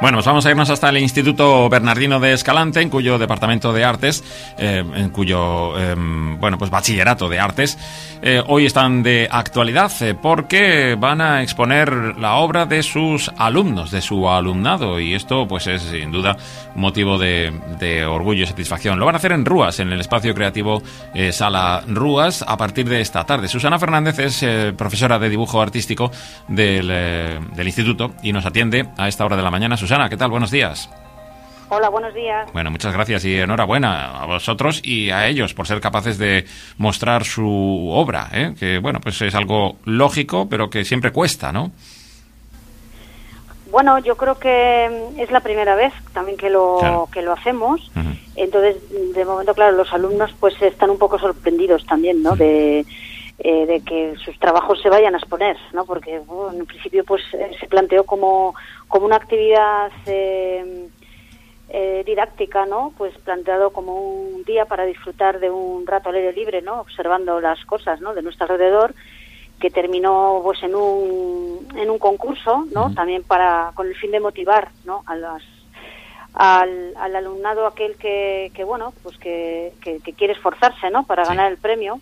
Bueno, pues vamos a irnos hasta el Instituto Bernardino de Escalante, en cuyo departamento de artes, en cuyo, pues bachillerato de artes, hoy están de actualidad porque van a exponer la obra de sus alumnos, de su alumnado, y esto pues es sin duda un motivo de orgullo y satisfacción. Lo van a hacer en Rúas, en el espacio creativo Sala Rúas, a partir de esta tarde. Susana Fernández es profesora de dibujo artístico del instituto y nos atiende a esta hora de la mañana. Susana, ¿qué tal? Buenos días. Hola, buenos días. Bueno, muchas gracias y enhorabuena a vosotros y a ellos por ser capaces de mostrar su obra, que bueno, pues es algo lógico, pero que siempre cuesta, ¿no? Bueno, yo creo que es la primera vez también que lo hacemos. Uh-huh. Entonces, de momento, claro, los alumnos pues están un poco sorprendidos también, ¿no? Uh-huh. De que sus trabajos se vayan a exponer, ¿no? Porque en un principio pues se planteó como una actividad didáctica, ¿no? Pues planteado como un día para disfrutar de un rato al aire libre, ¿no? Observando las cosas, ¿no? De nuestro alrededor, que terminó pues en un concurso, ¿no? Uh-huh. También con el fin de motivar, ¿no? Al alumnado aquel que quiere esforzarse, ¿no? Para ganar el premio.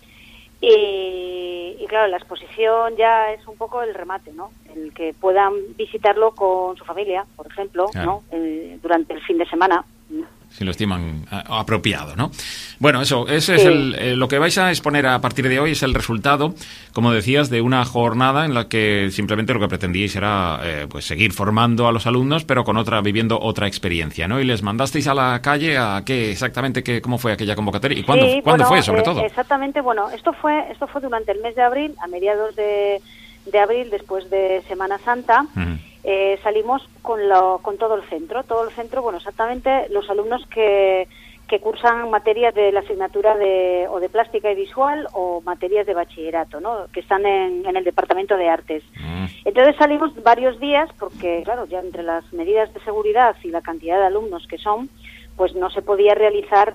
Y claro, la exposición ya es un poco el remate, ¿no? El que puedan visitarlo con su familia, por ejemplo, claro, ¿no? Durante el fin de semana. Si lo estiman apropiado, ¿no? Bueno, ese es lo que vais a exponer a partir de hoy, es el resultado, como decías, de una jornada en la que simplemente lo que pretendíais era pues seguir formando a los alumnos, pero viviendo otra experiencia, ¿no? Y les mandasteis a la calle a qué exactamente, cómo fue aquella convocatoria y cuándo fue, sobre todo. Exactamente, bueno, esto fue durante el mes de abril, a mediados de abril, después de Semana Santa. Uh-huh. Salimos con todo el centro, bueno, exactamente los alumnos que cursan materias de la asignatura o de plástica y visual o materias de bachillerato, ¿no? Que están en el departamento de artes. Entonces salimos varios días porque, claro, ya entre las medidas de seguridad y la cantidad de alumnos que son, pues no se podía realizar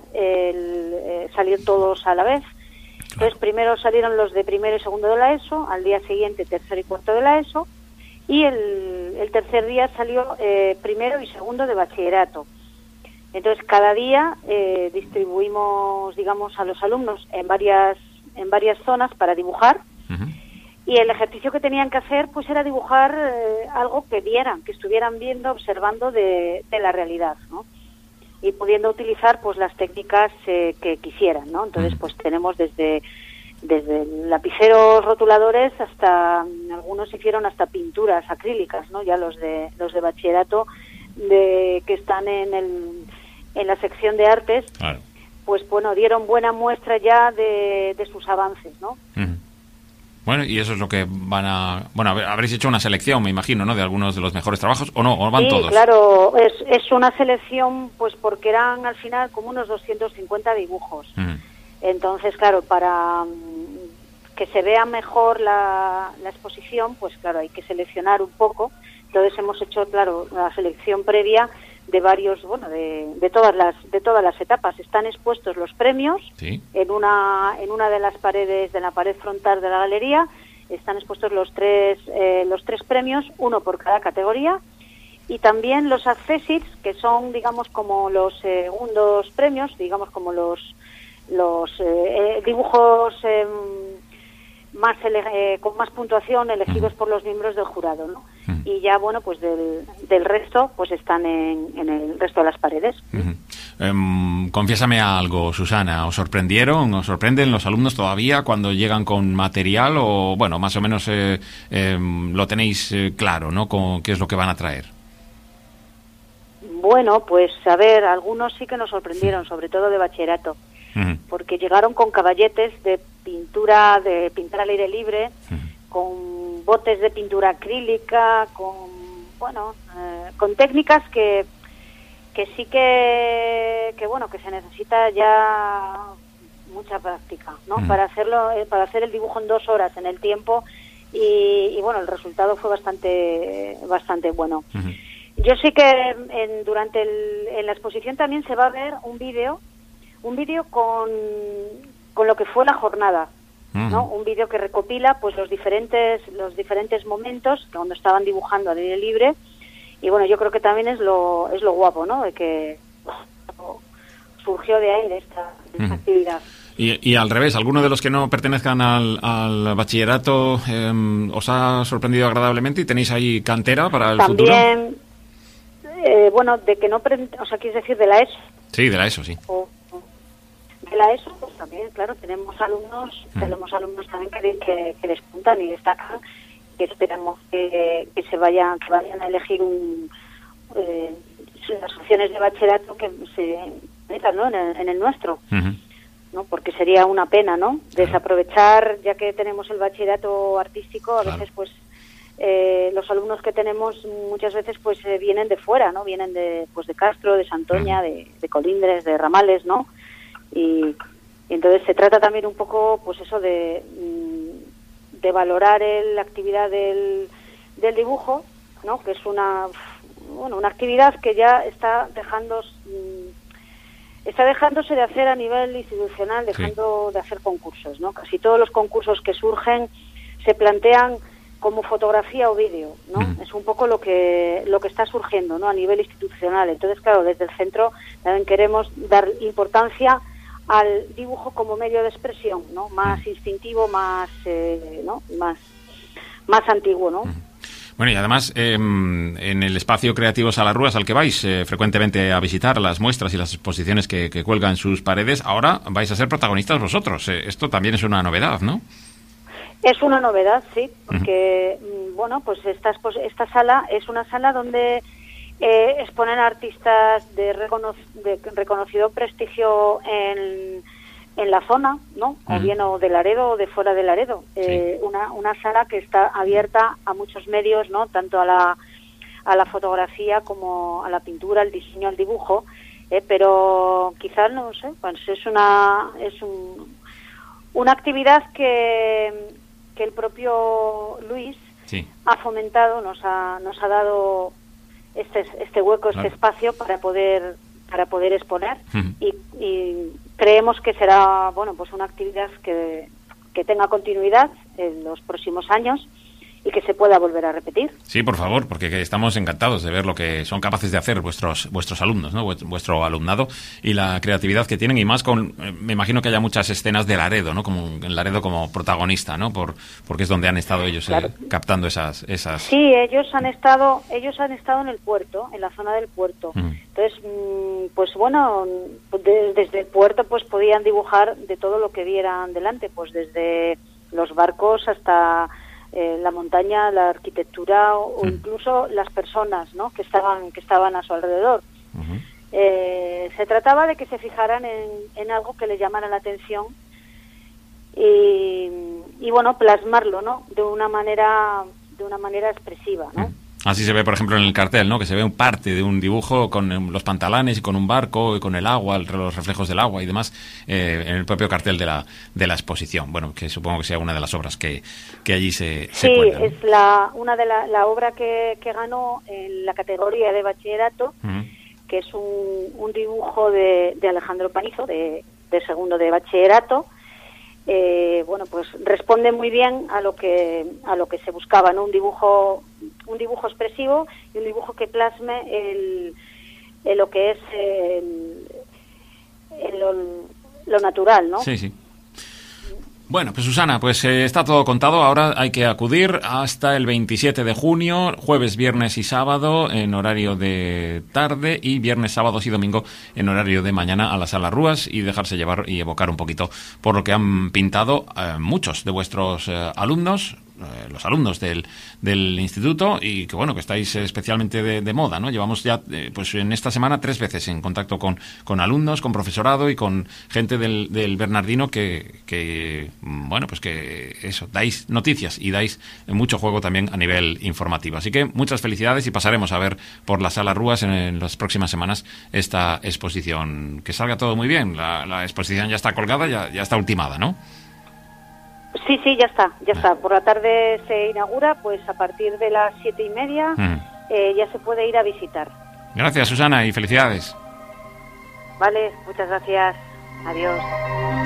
salir todos a la vez. Entonces primero salieron los de primero y segundo de la ESO, al día siguiente tercero y cuarto de la ESO, y el tercer día salió primero y segundo de bachillerato. Entonces cada día distribuimos, digamos, a los alumnos en varias zonas para dibujar. Uh-huh. Y el ejercicio que tenían que hacer pues era dibujar algo que vieran, que estuvieran viendo, observando de la realidad, ¿no? Y pudiendo utilizar pues las técnicas que quisieran, ¿no? Entonces pues tenemos desde lapiceros rotuladores hasta algunos hicieron hasta pinturas acrílicas, ¿no? Ya los de bachillerato que están en la sección de artes, claro, pues bueno, dieron buena muestra ya de sus avances, ¿no? Uh-huh. Bueno, y eso es lo que habréis hecho una selección, me imagino, ¿no? De algunos de los mejores trabajos, ¿o no? ¿O van todos? Sí, claro, es una selección, pues porque eran al final como unos 250 dibujos. Uh-huh. Entonces, claro, para que se vea mejor la exposición, pues claro, hay que seleccionar un poco. Entonces hemos hecho, claro, la selección previa de varios, de todas las etapas. Están expuestos los premios, ¿sí? en una de las paredes, de la pared frontal de la galería, están expuestos los tres premios, uno por cada categoría, y también los accessits, que son, digamos, como los segundos premios, digamos, como los dibujos con más puntuación elegidos por los miembros del jurado, ¿no? Y ya, bueno, pues del resto, pues están en el resto de las paredes. Confiésame algo, Susana, ¿os sorprenden los alumnos todavía cuando llegan con material o, bueno, más o menos lo tenéis claro, ¿no? ¿Qué es lo que van a traer? Bueno, pues a ver, algunos sí que nos sorprendieron, sobre todo de bachillerato, porque llegaron con caballetes de pintar al aire libre, con botes de pintura acrílica, con técnicas que sí que se necesita ya mucha práctica, ¿no? Para hacer el dibujo en 2 horas en el tiempo y bueno, el resultado fue bastante bueno. Yo sé que en la exposición también se va a ver un vídeo con lo que fue la jornada, ¿no? Un vídeo que recopila pues los diferentes momentos cuando estaban dibujando al aire libre bueno, yo creo que también es lo guapo, ¿no? De que surgió de ahí, de esta actividad. Y al revés, ¿alguno de los que no pertenezcan al bachillerato os ha sorprendido agradablemente y tenéis ahí cantera para el futuro? También, bueno, de que no, o sea, quieres decir de la ESO. Sí, de la ESO, sí. De la ESO, pues también, claro, tenemos alumnos también que despuntan y destacan, que esperamos que vayan a elegir las opciones de bachillerato que se metan, ¿no? en el nuestro. ¿No? Porque sería una pena, ¿no? Desaprovechar, ya que tenemos el bachillerato artístico, a veces pues los alumnos que tenemos muchas veces pues vienen de fuera, ¿no? Vienen de Castro, de Santoña, de Colindres, de Ramales, ¿no? Y entonces se trata también un poco pues eso de valorar la actividad del dibujo, ¿no? Que es una actividad que ya está dejándose de hacer a nivel institucional, dejando de hacer concursos, ¿no? Casi todos los concursos que surgen se plantean como fotografía o vídeo, ¿no? Es un poco lo que está surgiendo, ¿no? A nivel institucional. Entonces, claro, desde el centro también queremos dar importancia al dibujo como medio de expresión, ¿no? Más instintivo, más antiguo, ¿no? Bueno, y además, en el espacio Creativo Salarruas al que vais frecuentemente a visitar las muestras y las exposiciones que cuelgan sus paredes, ahora vais a ser protagonistas vosotros. Esto también es una novedad, ¿no? Es una novedad, sí, porque, bueno, pues esta sala es una sala donde exponen artistas de reconocido prestigio en la zona, ¿no? O bien o de Laredo o de fuera de Laredo. Una sala que está abierta a muchos medios, ¿no? Tanto a la fotografía como a la pintura, al diseño, al dibujo, pero quizás, no sé, pues es una actividad que el propio Luis ha fomentado, nos ha dado este hueco, este espacio para poder exponer y creemos que será, bueno, pues una actividad que tenga continuidad en los próximos años y que se pueda volver a repetir. Sí, por favor, porque estamos encantados de ver lo que son capaces de hacer vuestros alumnos, ¿no? Vuestro alumnado y la creatividad que tienen, y más me imagino que haya muchas escenas de Laredo, ¿no? Como en Laredo como protagonista, ¿no? Porque es donde han estado ellos captando esas. Sí, ellos han estado en el puerto, en la zona del puerto. Entonces, pues bueno, desde el puerto pues podían dibujar de todo lo que vieran delante, pues desde los barcos hasta la montaña, la arquitectura o incluso las personas, ¿no? que estaban a su alrededor. Se trataba de que se fijaran en algo que les llamara la atención y bueno, plasmarlo, ¿no? de una manera expresiva, ¿no? Así se ve, por ejemplo, en el cartel, ¿no? Que se ve parte de un dibujo con los pantalanes y con un barco y con el agua, los reflejos del agua y demás, en el propio cartel de la exposición. Bueno, que supongo que sea una de las obras que allí se cuentan, ¿no? Es una de la obra que ganó en la categoría de bachillerato, que es un dibujo de Alejandro Panizo, de segundo de bachillerato. Bueno, pues responde muy bien a lo que se buscaba, ¿no? Un dibujo expresivo y un dibujo que plasme lo que es lo natural, ¿no? Sí. Bueno, pues Susana, pues está todo contado. Ahora hay que acudir hasta el 27 de junio, jueves, viernes y sábado en horario de tarde y viernes, sábados y domingo en horario de mañana a la Sala Rúas y dejarse llevar y evocar un poquito por lo que han pintado muchos de vuestros alumnos, los alumnos del instituto, y que bueno, que estáis especialmente de moda, ¿no? Llevamos ya pues en esta semana 3 veces en contacto con alumnos, con profesorado y con gente del Bernardino que bueno, pues que eso, dais noticias y dais mucho juego también a nivel informativo. Así que muchas felicidades y pasaremos a ver por la Sala Rúas en las próximas semanas esta exposición. Que salga todo muy bien. La exposición ya está colgada, ya está ultimada, ¿no? Sí, ya está. Por la tarde se inaugura, pues a partir de las 7:30 ya se puede ir a visitar. Gracias, Susana, y felicidades. Vale, muchas gracias. Adiós.